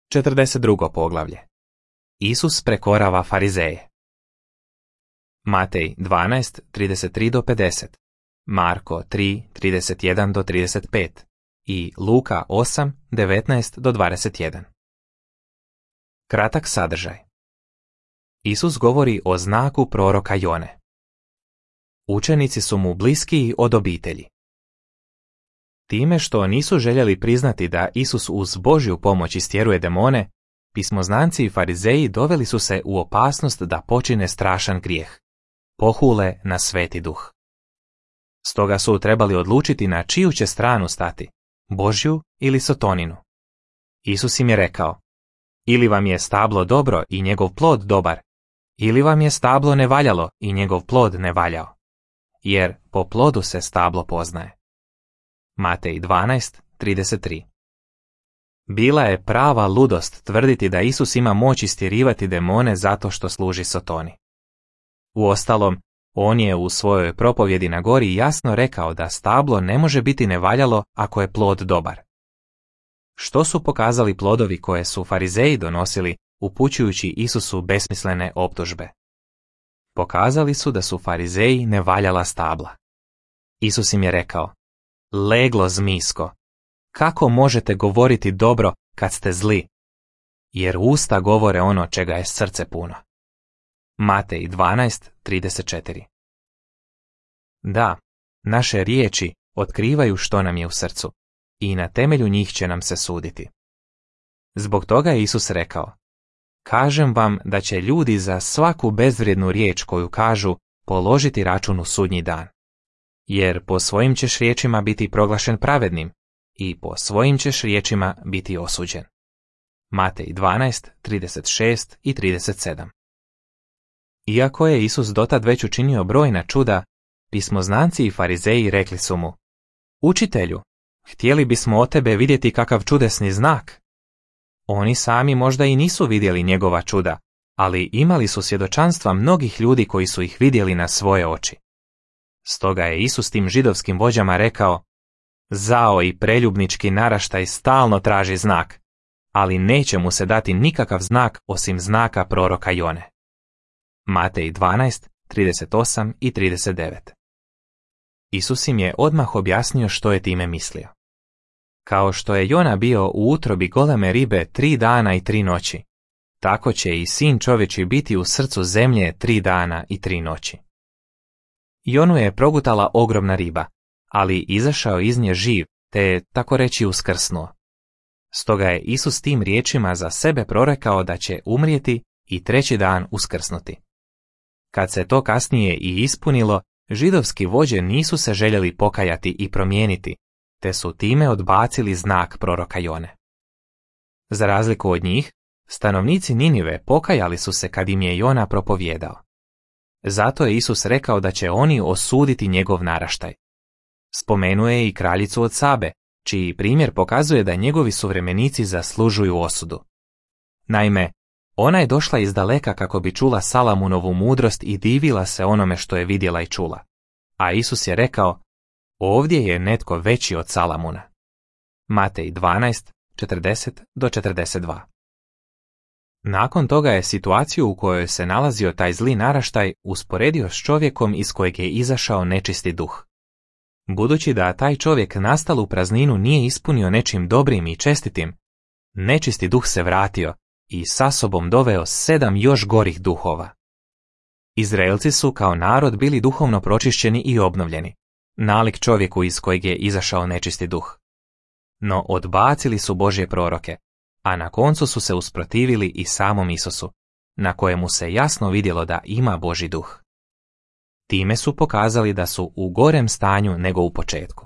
42. poglavlje. Isus prekorava farizeje. Matej 12:33-50, Marko 3:31-35 i Luka 8:19-21. Kratak sadržaj. Isus govori o znaku proroka Jone. Učenici su mu bliskiji od obitelji. Time što nisu željeli priznati da Isus uz Božju pomoć istjeruje demone, pismoznanci i farizeji doveli su se u opasnost da počine strašan grijeh, pohule na Sveti Duh. Stoga su trebali odlučiti na čiju će stranu stati, Božju ili Sotoninu. Isus im je rekao: ili vam je stablo dobro i njegov plod dobar, ili vam je stablo nevaljalo i njegov plod nevaljao. Jer po plodu se stablo poznaje. Matej 12:33. Bila je prava ludost tvrditi da Isus ima moć istjerivati demone zato što služi Sotoni. Uostalom, on je u svojoj propovjedi na gori jasno rekao da stablo ne može biti nevaljalo ako je plod dobar. Što su pokazali plodovi koje su farizeji donosili upućujući Isusu besmislene optužbe? Pokazali su da su farizeji nevaljala stabla. Isus im je rekao: leglo zmijsko, kako možete govoriti dobro kad ste zli? Jer usta govore ono čega je srce puno. Matej 12:34. Da, naše riječi otkrivaju što nam je u srcu i na temelju njih će nam se suditi. Zbog toga je Isus rekao: kažem vam da će ljudi za svaku bezvrijednu riječ koju kažu položiti račun u sudnji dan. Jer po svojim ćeš riječima biti proglašen pravednim i po svojim ćeš riječima biti osuđen. Matej 12:36 i 37. Iako je Isus dotad već učinio brojna čuda, pismoznanci i farizeji rekli su mu: učitelju, htjeli bismo od tebe vidjeti kakav čudesni znak. Oni sami možda i nisu vidjeli njegova čuda, ali imali su svjedočanstva mnogih ljudi koji su ih vidjeli na svoje oči. Stoga je Isus tim židovskim vođama rekao: zao i preljubnički naraštaj stalno traži znak, ali neće mu se dati nikakav znak osim znaka proroka Jone. Matej 12:38 i 39. Isus im je odmah objasnio što je time mislio. Kao što je Jona bio u utrobi goleme ribe 3 dana i 3 noći, tako će i sin čovječji biti u srcu zemlje 3 dana i 3 noći. Jonu je progutala ogromna riba, ali izašao iz nje živ, te je tako reći uskrsnuo. Stoga je Isus tim riječima za sebe prorekao da će umrijeti i 3. dan uskrsnuti. Kad se to kasnije i ispunilo, židovski vođe nisu se željeli pokajati i promijeniti, te su time odbacili znak proroka Jone. Za razliku od njih, stanovnici Ninive pokajali su se kad im je Jona propovijedao. Zato je Isus rekao da će oni osuditi njegov naraštaj. Spomenuo je i kraljicu od Sabe, čiji primjer pokazuje da njegovi suvremenici zaslužuju osudu. Naime, ona je došla iz daleka kako bi čula Salamunovu mudrost i divila se onome što je vidjela i čula. A Isus je rekao: ovdje je netko veći od Salamuna. Matej 12:40-42. Nakon toga je situaciju u kojoj se nalazio taj zli naraštaj usporedio s čovjekom iz kojeg je izašao nečisti duh. Budući da taj čovjek nastalu prazninu nije ispunio nečim dobrim i čestitim, nečisti duh se vratio i sa sobom doveo 7 još gorih duhova. Izraelci su kao narod bili duhovno pročišćeni i obnovljeni, nalik čovjeku iz kojeg je izašao nečisti duh. No odbacili su Božje proroke, a na koncu su se usprotivili i samom Isusu, na kojemu se jasno vidjelo da ima Božji duh. Time su pokazali da su u gorem stanju nego u početku.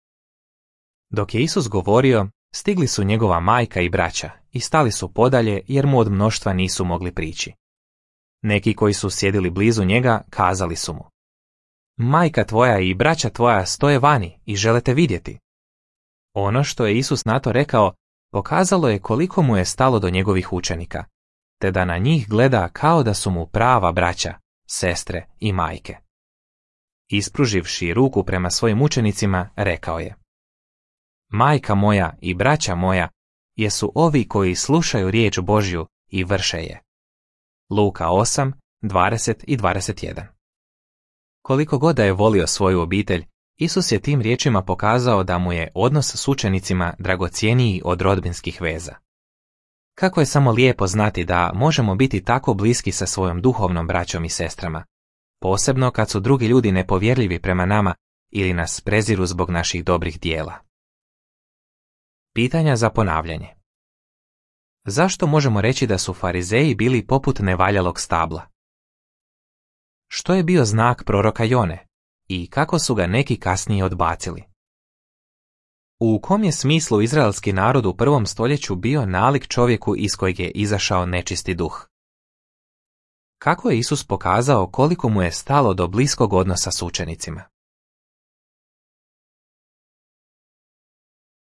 Dok je Isus govorio, stigli su njegova majka i braća i stali su podalje jer mu od mnoštva nisu mogli prići. Neki koji su sjedili blizu njega kazali su mu: majka tvoja i braća tvoja stoje vani i žele te vidjeti. Ono što je Isus na to rekao pokazalo je koliko mu je stalo do njegovih učenika, te da na njih gleda kao da su mu prava braća, sestre i majke. Ispruživši ruku prema svojim učenicima, rekao je: majka moja i braća moja, jesu ovi koji slušaju riječ Božju i vrše je. Luka 8, 20 i 21. Koliko god da je volio svoju obitelj, Isus je tim riječima pokazao da mu je odnos s učenicima dragocjeniji od rodbinskih veza. Kako je samo lijepo znati da možemo biti tako bliski sa svojom duhovnom braćom i sestrama, posebno kad su drugi ljudi nepovjerljivi prema nama ili nas preziru zbog naših dobrih dijela. Pitanja za ponavljanje. Zašto možemo reći da su farizeji bili poput nevaljalog stabla? Što je bio znak proroka Jone i kako su ga neki kasnije odbacili? U kom je smislu izraelski narod u prvom stoljeću bio nalik čovjeku iz kojeg je izašao nečisti duh? Kako je Isus pokazao koliko mu je stalo do bliskog odnosa s učenicima?